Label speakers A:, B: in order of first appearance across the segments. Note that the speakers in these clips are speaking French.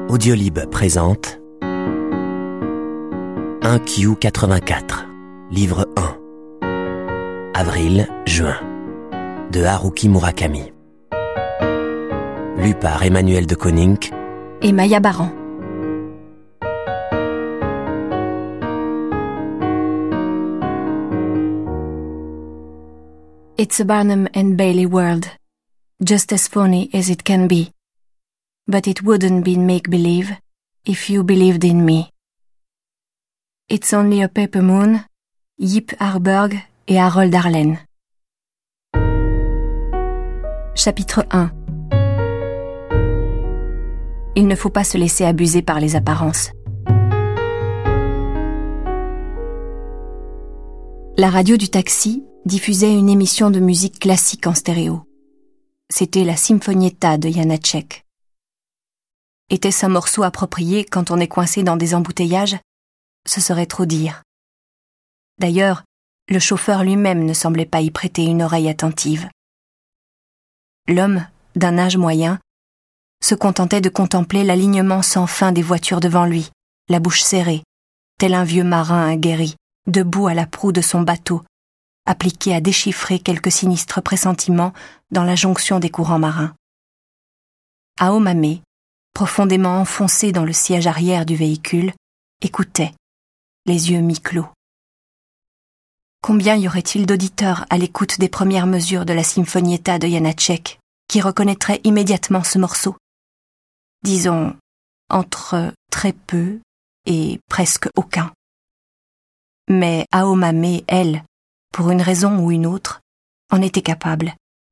A: Audiolib présente 1Q84, livre 1, avril-juin, de Haruki Murakami. Lu par Emmanuel de Koninck
B: et Maya Baran. It's a Barnum and Bailey world, just as funny as it can be. But it wouldn't be make-believe if you believed in me. It's only a paper moon, Yip Harburg et Harold Arlen. Chapitre 1. Il ne faut pas se laisser abuser par les apparences. La radio du taxi diffusait une émission de musique classique en stéréo. C'était la Sinfonietta de Janáček. Était-ce un morceau approprié quand on est coincé dans des embouteillages ? Ce serait trop dire. D'ailleurs, le chauffeur lui-même ne semblait pas y prêter une oreille attentive. L'homme, d'un âge moyen, se contentait de contempler l'alignement sans fin des voitures devant lui, la bouche serrée, tel un vieux marin aguerri, debout à la proue de son bateau, appliqué à déchiffrer quelques sinistres pressentiments dans la jonction des courants marins. Aomame, profondément enfoncé dans le siège arrière du véhicule, écoutait, les yeux mi-clos. Combien y aurait-il d'auditeurs à l'écoute des premières mesures de la Sinfonietta de Janáček qui reconnaîtraient immédiatement ce morceau ? Disons, entre très peu et presque aucun. Mais Aomame, elle, pour une raison ou une autre, en était capable.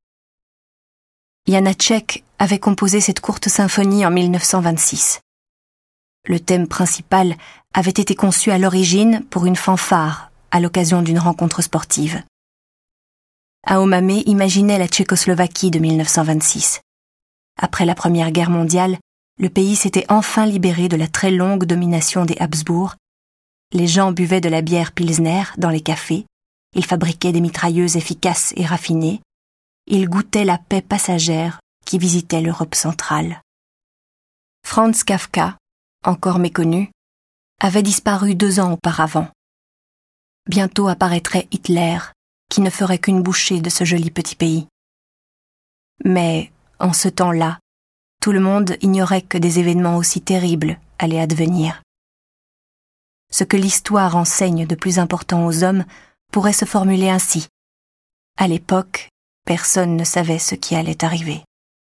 B: Janáček avait composé cette courte symphonie en 1926. Le thème principal avait été conçu à l'origine pour une fanfare à l'occasion d'une rencontre sportive. Aomame imaginait la Tchécoslovaquie de 1926. Après la Première Guerre mondiale, le pays s'était enfin libéré de la très longue domination des Habsbourg. Les gens buvaient de la bière Pilsner dans les cafés, ils fabriquaient des mitrailleuses efficaces et raffinées, ils goûtaient la paix passagère qui visitait l'Europe centrale. Franz Kafka, encore méconnu, avait disparu 2 ans auparavant. Bientôt apparaîtrait Hitler, qui ne ferait qu'une bouchée de ce joli petit pays. Mais, en ce temps-là, tout le monde ignorait que des événements aussi terribles allaient advenir. Ce que l'histoire enseigne de plus important aux hommes pourrait se formuler ainsi. À l'époque, personne ne savait ce qui allait arriver.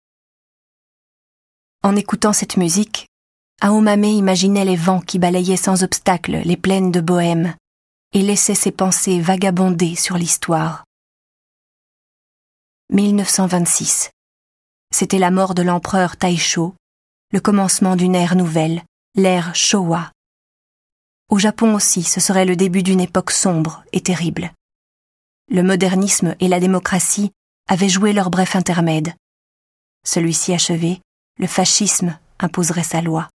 B: En écoutant cette musique, Aomame imaginait les vents qui balayaient sans obstacle les plaines de Bohême et laissaient ses pensées vagabonder sur l'histoire. 1926. C'était la mort de l'empereur Taisho, le commencement d'une ère nouvelle, l'ère Showa. Au Japon aussi, ce serait le début d'une époque sombre et terrible. Le modernisme et la démocratie avaient joué leur bref intermède. Celui-ci achevé, le fascisme imposerait sa loi.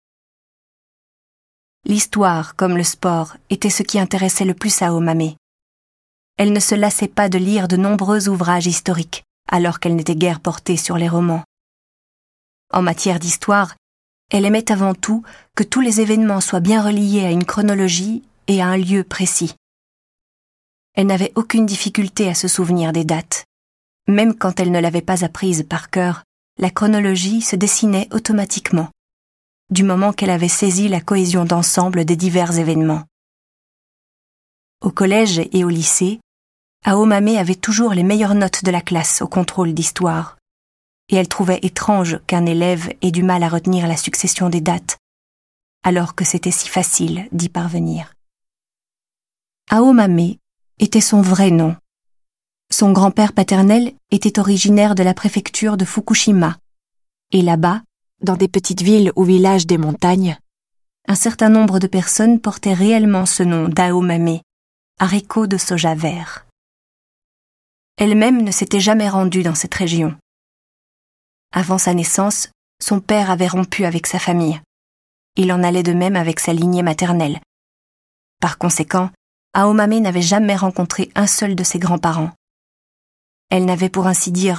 B: L'histoire, comme le sport, était ce qui intéressait le plus Aomame. Elle ne se lassait pas de lire de nombreux ouvrages historiques, alors qu'elle n'était guère portée sur les romans. En matière d'histoire, elle aimait avant tout que tous les événements soient bien reliés à une chronologie et à un lieu précis. Elle n'avait aucune difficulté à se souvenir des dates. Même quand elle ne l'avait pas apprise par cœur, la chronologie se dessinait automatiquement, du moment qu'elle avait saisi la cohésion d'ensemble des divers événements. Au collège et au lycée, Aomame avait toujours les meilleures notes de la classe au contrôle d'histoire, et elle trouvait étrange qu'un élève ait du mal à retenir la succession des dates, alors que c'était si facile d'y parvenir. Aomame était son vrai nom. Son grand-père paternel était originaire de la préfecture de Fukushima, et là-bas, dans des petites villes ou villages des montagnes, un certain nombre de personnes portaient réellement ce nom d'Aomame, haricot de soja vert. Elle-même ne s'était jamais rendue dans cette région. Avant sa naissance, son père avait rompu avec sa famille. Il en allait de même avec sa lignée maternelle. Par conséquent, Aomame n'avait jamais rencontré un seul de ses grands-parents. Elle n'avait pour ainsi dire